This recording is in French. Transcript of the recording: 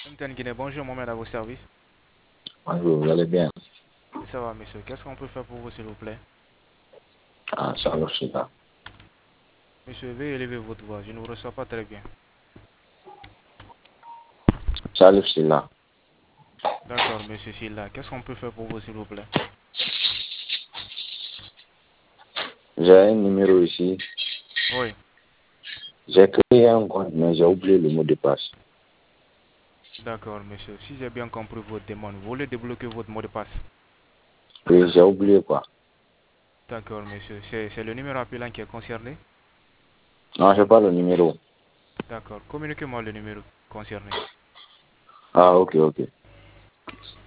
MTN Guinée, bonjour Mohamed à vos services. Bonjour, vous allez bien? Ça va, monsieur. Qu'est-ce qu'on peut faire pour vous, s'il vous plaît? Ah, ça va, c'est là. Monsieur, veuillez élever votre voix. Je ne vous reçois pas très bien. Salut, c'est là. D'accord, monsieur Silla. Qu'est-ce qu'on peut faire pour vous, s'il vous plaît? J'ai un numéro ici. Oui. J'ai créé un compte, mais j'ai oublié le mot de passe. D'accord, monsieur. Si j'ai bien compris votre demande, vous voulez débloquer votre mot de passe? Oui, j'ai oublié quoi? D'accord, monsieur. C'est le numéro appelant qui est concerné? Non, j'ai pas le numéro. D'accord. Communiquez-moi le numéro concerné. Ah, ok, ok.